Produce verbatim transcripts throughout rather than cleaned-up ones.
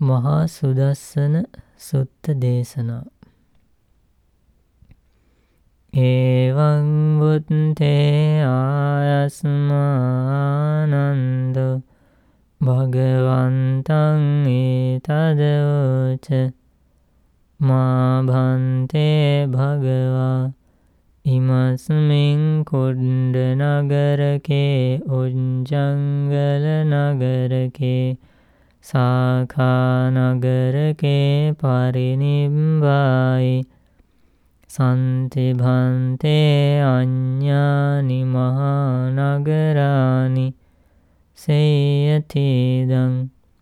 මහා සුදස්සන සුත්ත දේශනා. එවං බුත්තේ ආයස්මානන්දෝ භගවන්තං ඒතදෝච මා භන්තේ භගවා ඉමස්මින් කුණ්ඩ නගරකේ උජ්ජංගල නගරකේ සාඛා නගරකේ පරිනිබ්බායි සන්ති භන්තේ අඤ්ඤානි මහා නගරානි සේයතිදං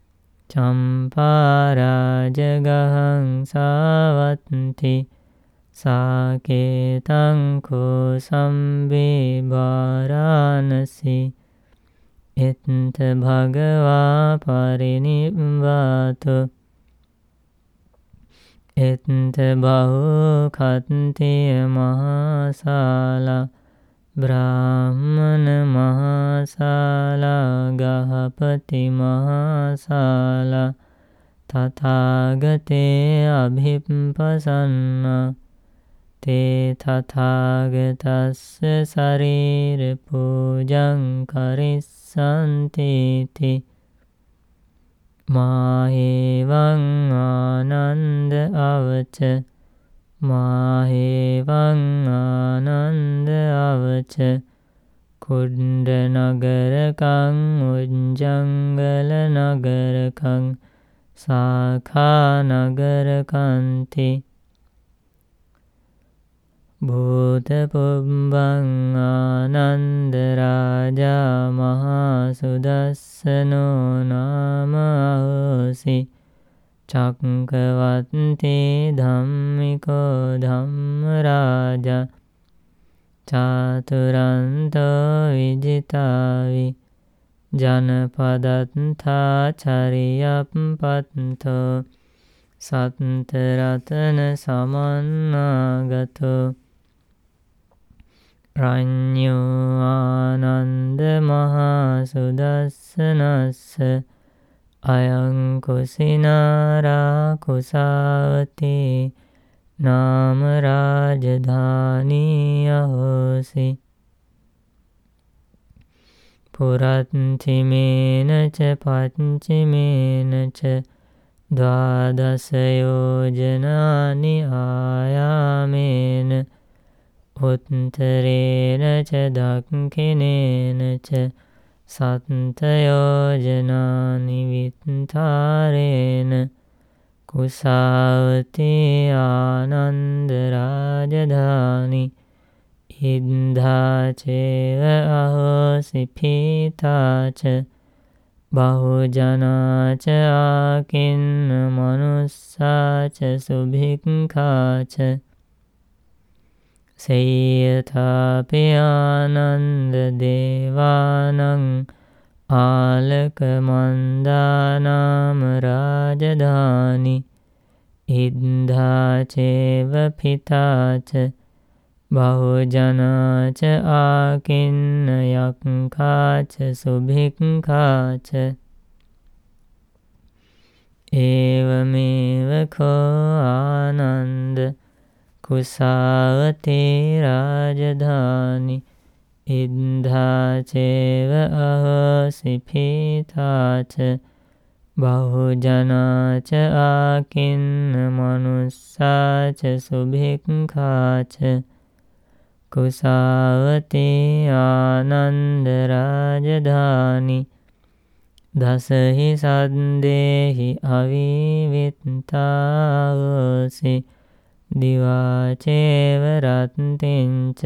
චම්පාරාජගහං සාවත්ති සාකේතං කෝ සම්බේ වාරාණසි එත්ත භගවා පරිනිබ්බාතෝ එත්ත බහු කත්තිය මහාසාලා බ්‍රාහ්මණ මහාසාලා ගහපති මහාසාලා තථාගතේ අභිප්පසන්නා තේ තථාගතස්ස ශරීර පූජං කරිස්සන්තිති මාහේවං ආනන්ද අවච මාහේවං ආනන්ද අවච කුණ්ඩ නගරකං උජ්ජංගල නගරකං සාඛා නගරකන්ති භූත පුබ්බං ආනන්ද රාජා මහා සුදස්සනෝ නාම අහෝසි චක්කවත්තේ ධම්මිකෝ ධම්ම රාජා චාතුරන්තෝ විජිතාවි ජනපදත්තා චරියප්පත්තෝ සත්ත රතන සමන්නාගතෝ රඤ්ඤෝ ආනන්ද මහා සුදස්සනස්ස අයං කුසිනාරා කුසාවති නාම රාජධානී අහෝසි පුරත්තිමේන ච පච්චිමේන ච ද්වාදස යෝජනානි ආයාමේන උත්තරේන ච දක්ඛිනේන ච සත්ත යෝජනානි විත්තරේන කුසාවති ආනන්ද රාජධානි ඉද්ධා චේව අහෝසි පීතා ච බහුජනා ච ආකින්න මනුස්සා ච සුභික්ඛා ච සේයථාපි ආනන්ද දේවානං ආලක මන්දානාම රාජධානි ඉද්ධා චේව පිතා ච බහුජනා ච ආකින්න යක්ඛා ච සුභික්ඛා ච ඒවමේව කෝ ආනන්ද කුසාවතේ රාජධානි ඉද්ධා චේව අහෝසි පීතා ච බහුජනා ච ආකින්න මනුස්සා ච සුභික්ඛා ච කුසාවතේ ආනන්ද රාජධානි දසහි සද්දේහි අවිවිත්තාවෝසි දිවා චේව රත්තිංච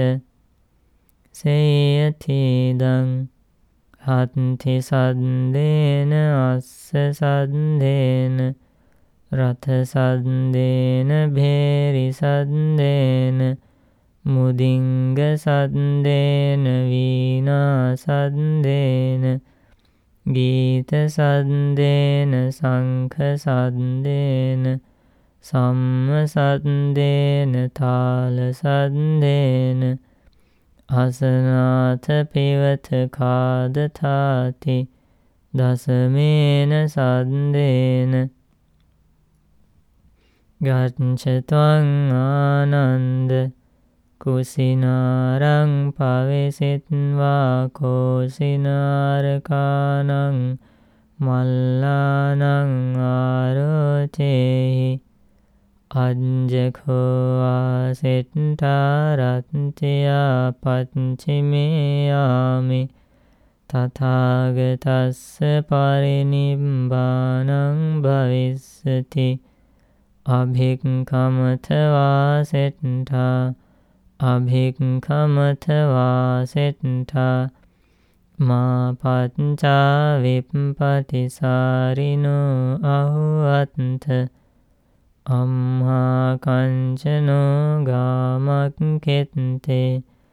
සේයතිදං හත්ති සද්දේන අස්ස සද්දේන රථ සද්දේන භේරි සද්දේන මුදිංග සද්දේන වීණා සද්දේන ගීත සද්දේන සංඛ සද්දේන සම්ම සද්දේන තාල සද්දේන අසනාත පිවත කාදතාති දසමේන සද්දේන ගච්ඡත්වං ආනන්ද කුසිනාරං පවෙසිත්වා කෝසිනාරකානං මල්ලානං ආරෝචේහි අජ්ජකෝ ආසෙට්ඨාරත්ත්‍යා පච්චිමේයාමි තථාගතස්ස පරිනිබ්බානං භවිස්සති අභික්ඛමතවා සෙට්ඨා අභික්ඛමතවා සෙට්ඨා මා පච්චා විප්පටිසාරිනෝ අහුවත්ත අම්හා කංචනෝ ගාමක්ඛෙත්තේ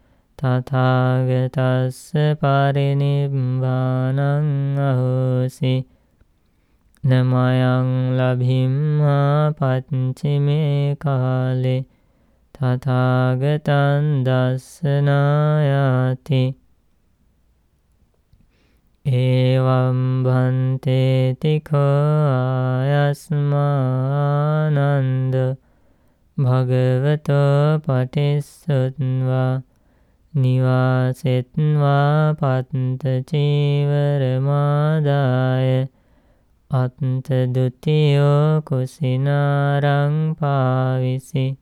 තථාගතස්ස පරිනිබ්බානං අහෝසි නමයං ලභිම්මා පච්චිමේ කාලේ තථාගතං දස්සනායාති එවං භන්තේති කෝ ආයස්මානන්ද භගවතෝ පටිස්සුත්වා නිවාසෙත්වා පත්ත චීවරමාදාය අත්ත දුතියෝ කුසිනාරං පාවිසි